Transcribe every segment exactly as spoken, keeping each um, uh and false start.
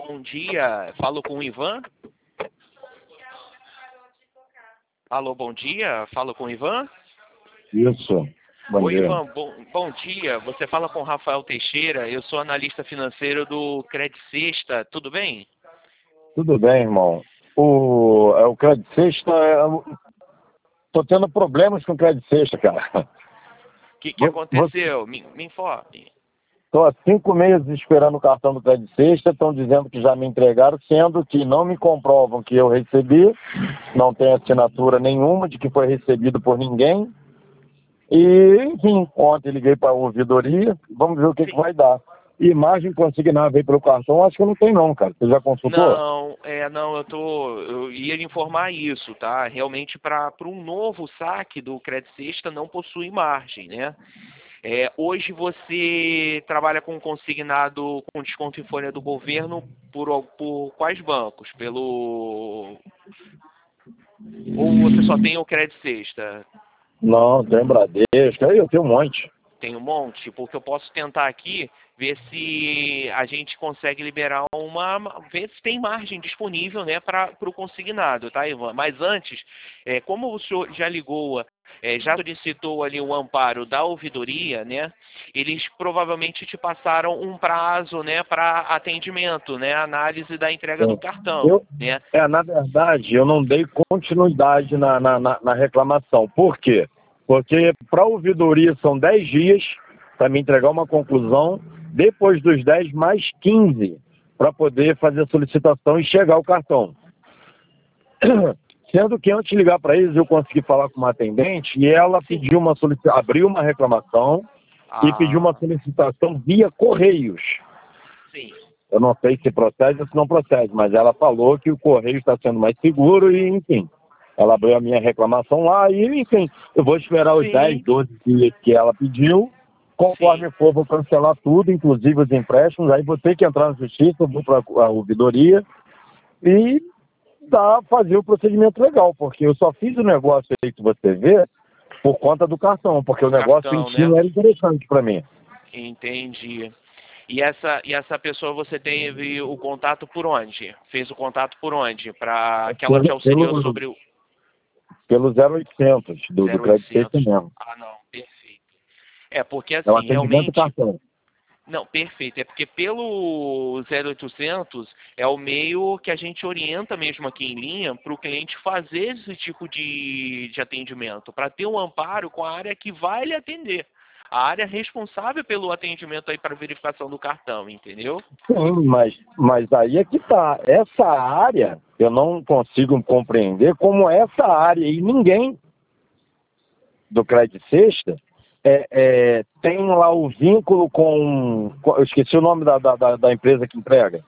bom dia. Falo com o Ivan. Alô, bom dia. Falo com o Ivan. Isso. Bom Oi, dia. Ivan. Bom, bom dia. Você fala com o Rafael Teixeira. Eu sou analista financeiro do Credit Sexta. Tudo bem? Tudo bem, irmão. O, é, o Credit Sexta, é, tô tendo problemas com o Credit Sexta, cara. O que, que aconteceu? Me, me informe. Estou há cinco meses esperando o cartão do Credit Sexta, estão dizendo que já me entregaram, sendo que não me comprovam que eu recebi, não tem assinatura nenhuma de que foi recebido por ninguém. E, enfim, ontem liguei para a ouvidoria, vamos ver o que, que vai dar. Imagem consignável aí pelo cartão, acho que não tem não, cara. Você já consultou? Não, é, não, eu tô, eu ia lhe informar isso, tá? Realmente para um novo saque do Credit Sexta não possui margem, né? É, hoje você trabalha com consignado com desconto em folha do governo por, por quais bancos? Pelo ou você só tem o Credit Sexta? Não, tem Bradesco, aí eu tenho um monte. Tem um monte, porque eu posso tentar aqui ver se a gente consegue liberar uma, ver se tem margem disponível, né, para o consignado, tá, Ivan? Mas antes, é, como o senhor já ligou, é, já solicitou ali o amparo da ouvidoria, né, eles provavelmente te passaram um prazo, né, para atendimento, né, análise da entrega do cartão, Eu, né? é, na verdade, eu não dei continuidade na, na, na, na reclamação. Por quê? Porque para a ouvidoria são dez dias para me entregar uma conclusão, depois dos dez mais quinze para poder fazer a solicitação e chegar o cartão. Sendo que antes de ligar para eles eu consegui falar com uma atendente e ela Sim. pediu uma solicitação, abriu uma reclamação Ah, e pediu uma solicitação via Correios. sim. Eu não sei se procede ou se não procede, mas ela falou que o Correio está sendo mais seguro e, enfim, ela abriu a minha reclamação lá e, enfim, eu vou esperar os Sim. dez, doze dias que ela pediu. Conforme Sim. for, vou cancelar tudo, inclusive os empréstimos, aí vou ter que entrar na justiça, vou para a ouvidoria e dar, fazer o procedimento legal, porque eu só fiz o negócio aí que você vê por conta do cartão, porque o negócio Cartão, em si né? não era interessante para mim. Entendi. E essa, e essa pessoa você teve o contato por onde? Fez o contato por onde? Para que ela te Pelo, auxiliou pelo, sobre o pelo zero oitocentos do, do zero Credit Sexta oitocentos? mesmo. Ah, não, perfeito. É porque É o assim, atendimento do realmente, cartão. não, perfeito. É porque pelo zero oitocentos é o meio que a gente orienta mesmo aqui em linha para o cliente fazer esse tipo de, de atendimento, para ter um amparo com a área que vai lhe atender. A área responsável pelo atendimento aí para verificação do cartão, entendeu? Sim, mas, mas aí é que tá. Essa área, eu não consigo compreender como essa área e ninguém do Credit Sexta é, é, tem lá o vínculo com, com- eu esqueci o nome da, da, da da empresa que entrega.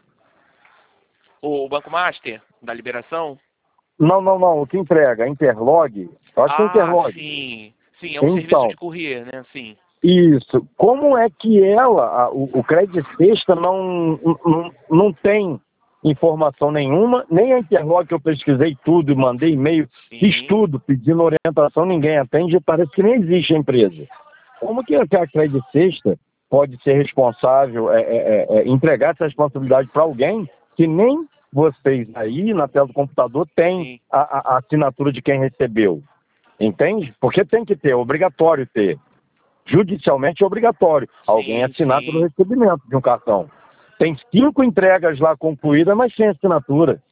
O Banco Master da liberação? Não, não, não, o que entrega, a Interlog. Eu acho que é Ah, Interlog. sim. Sim, é um serviço Então, de courier, né? Sim. isso. Como é que ela, a- o, o Credit Sexta não, não, não tem informação nenhuma, nem a Interlog que eu pesquisei tudo e mandei e-mail, fiz Sim. tudo, pedindo orientação, ninguém atende, parece que nem existe a empresa. Como que a Credit Sexta pode ser responsável, é, é, é, é, entregar essa responsabilidade para alguém que nem vocês aí na tela do computador têm Sim. a, a- a assinatura de quem recebeu? Entende? Porque tem que ter, é obrigatório ter. Judicialmente é obrigatório alguém Sim, assinar pelo sim. recebimento de um cartão. Tem cinco entregas lá concluídas, mas sem assinatura.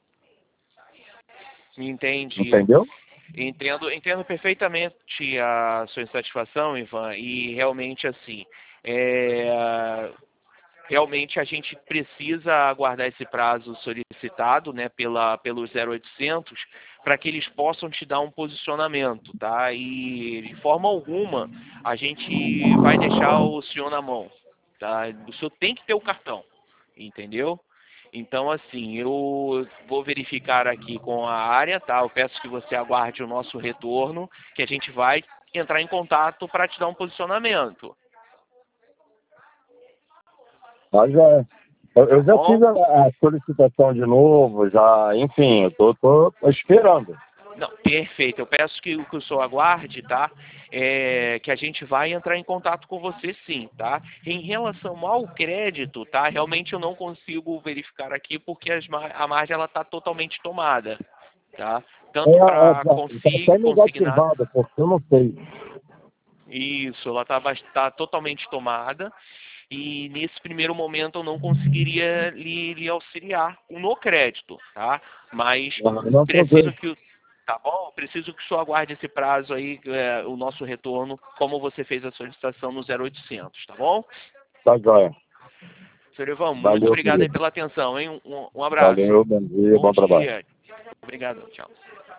Entendi. Entendeu? Entendo, entendo perfeitamente a sua insatisfação, Ivan, e realmente assim, é, realmente a gente precisa aguardar esse prazo solicitado, né, pela, pelo zero oitocentos, para que eles possam te dar um posicionamento, tá? E de forma alguma a gente vai deixar o senhor na mão, tá? O senhor tem que ter o cartão, entendeu? Então, assim, eu vou verificar aqui com a área, tá? Eu peço que você aguarde o nosso retorno, que a gente vai entrar em contato para te dar um posicionamento, Mas já, eu, tá eu já bom? fiz a, a solicitação de novo, já, enfim, eu tô, tô esperando. Não, perfeito. Eu peço que, que o senhor aguarde, tá? é, que a gente vai entrar em contato com você sim, tá? Em relação ao crédito, tá? Realmente eu não consigo verificar aqui porque as mar a margem ela está totalmente tomada, tá? É, Tanto é, para tá consig até consignar... negativada, porque eu não sei. Isso, ela está tá totalmente tomada. E nesse primeiro momento eu não conseguiria lhe, lhe auxiliar no crédito, tá? Mas Não, não preciso tranquilo. que o tá bom? Preciso que o senhor aguarde esse prazo aí, é, o nosso retorno, como você fez a solicitação no zero oitocentos, tá bom? Tá joia. Senhor Ivan, muito Valeu, obrigado aí querido. pela atenção, hein? Um, um abraço. Valeu, bom dia, Bom bom trabalho. dia. Obrigado, tchau.